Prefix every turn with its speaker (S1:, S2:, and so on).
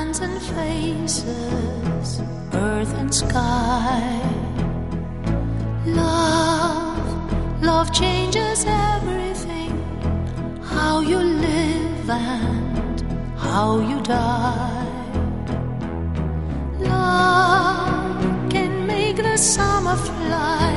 S1: hands and faces, earth and sky. Love changes everything, how you live and how you die. Love can make the summer fly